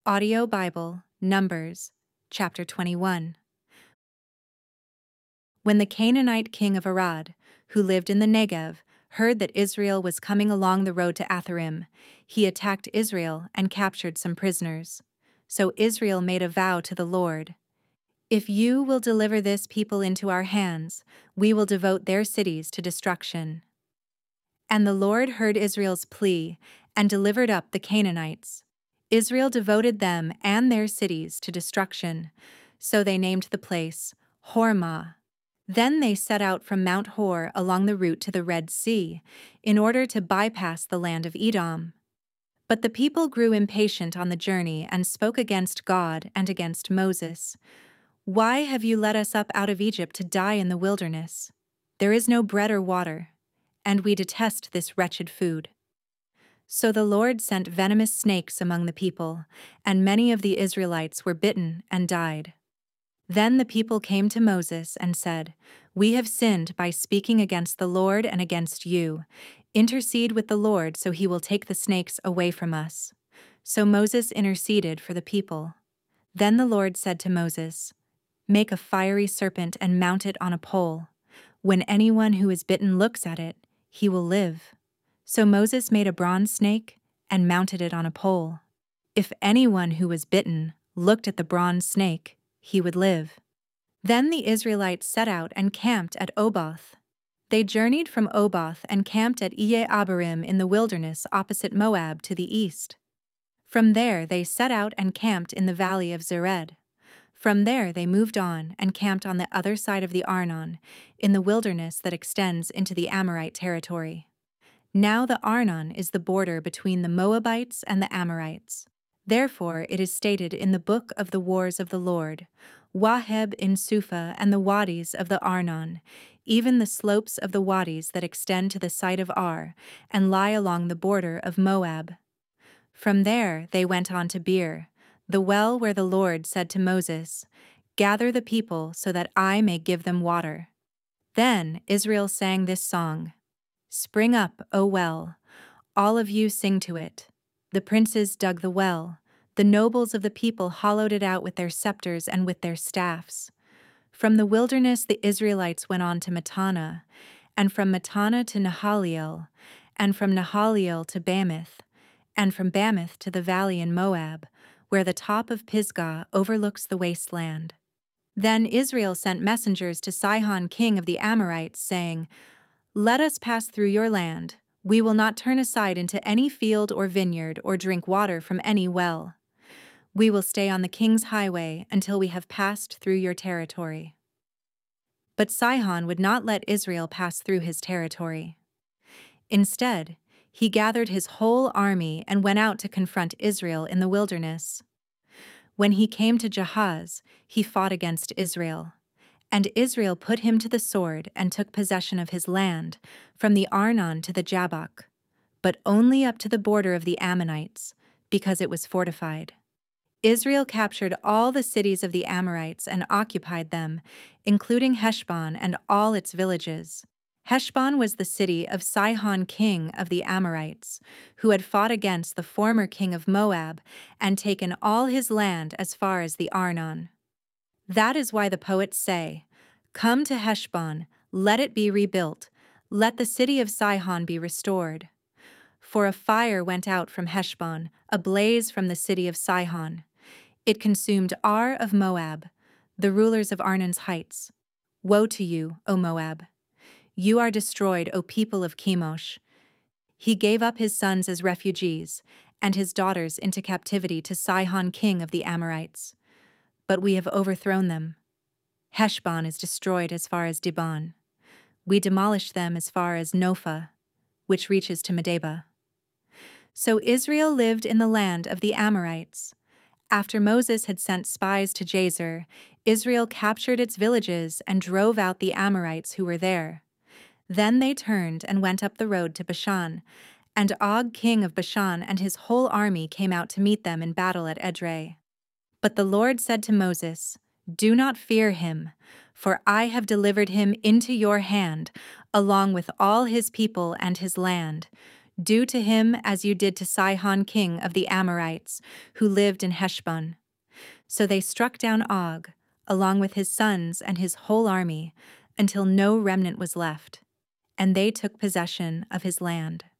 Audio Bible, Numbers, chapter 21. When the Canaanite king of Arad, who lived in the Negev, heard that Israel was coming along the road to Atharim, he attacked Israel and captured some prisoners. So Israel made a vow to the Lord. If you will deliver this people into our hands, we will devote their cities to destruction. And the Lord heard Israel's plea and delivered up the Canaanites. Israel devoted them and their cities to destruction, so they named the place Hormah. Then they set out from Mount Hor along the route to the Red Sea, in order to bypass the land of Edom. But the people grew impatient on the journey and spoke against God and against Moses. "Why have you led us up out of Egypt to die in the wilderness? There is no bread or water, and we detest this wretched food." So the Lord sent venomous snakes among the people, and many of the Israelites were bitten and died. Then the people came to Moses and said, "We have sinned by speaking against the Lord and against you. Intercede with the Lord so he will take the snakes away from us." So Moses interceded for the people. Then the Lord said to Moses, "Make a fiery serpent and mount it on a pole. When anyone who is bitten looks at it, he will live." So Moses made a bronze snake and mounted it on a pole. If anyone who was bitten looked at the bronze snake, he would live. Then the Israelites set out and camped at Oboth. They journeyed from Oboth and camped at Iye-Abarim in the wilderness opposite Moab to the east. From there they set out and camped in the valley of Zered. From there they moved on and camped on the other side of the Arnon, in the wilderness that extends into the Amorite territory. Now the Arnon is the border between the Moabites and the Amorites. Therefore it is stated in the book of the wars of the Lord, Waheb in Suphah and the wadis of the Arnon, even the slopes of the wadis that extend to the site of Ar, and lie along the border of Moab. From there they went on to Beer, the well where the Lord said to Moses, "Gather the people so that I may give them water." Then Israel sang this song, "Spring up, O well, all of you sing to it." The princes dug the well, the nobles of the people hollowed it out with their scepters and with their staffs. From the wilderness the Israelites went on to Mattanah, and from Mattanah to Nahaliel, and from Nahaliel to Bamoth, and from Bamoth to the valley in Moab, where the top of Pisgah overlooks the wasteland. Then Israel sent messengers to Sihon king of the Amorites, saying, "Let us pass through your land. We will not turn aside into any field or vineyard or drink water from any well. We will stay on the king's highway until we have passed through your territory." But Sihon would not let Israel pass through his territory. Instead, he gathered his whole army and went out to confront Israel in the wilderness. When he came to Jahaz, he fought against Israel. And Israel put him to the sword and took possession of his land, from the Arnon to the Jabbok, but only up to the border of the Ammonites, because it was fortified. Israel captured all the cities of the Amorites and occupied them, including Heshbon and all its villages. Heshbon was the city of Sihon king of the Amorites, who had fought against the former king of Moab and taken all his land as far as the Arnon. That is why the poets say, "Come to Heshbon, let it be rebuilt, let the city of Sihon be restored." For a fire went out from Heshbon, a blaze from the city of Sihon. It consumed Ar of Moab, the rulers of Arnon's heights. Woe to you, O Moab! You are destroyed, O people of Chemosh. He gave up his sons as refugees, and his daughters into captivity to Sihon king of the Amorites. But we have overthrown them. Heshbon is destroyed as far as Dibon. We demolish them as far as Nophah, which reaches to Medeba. So Israel lived in the land of the Amorites. After Moses had sent spies to Jazer, Israel captured its villages and drove out the Amorites who were there. Then they turned and went up the road to Bashan, and Og king of Bashan and his whole army came out to meet them in battle at Edrei. But the Lord said to Moses, "Do not fear him, for I have delivered him into your hand, along with all his people and his land. Do to him as you did to Sihon king of the Amorites, who lived in Heshbon." So they struck down Og, along with his sons and his whole army, until no remnant was left, and they took possession of his land.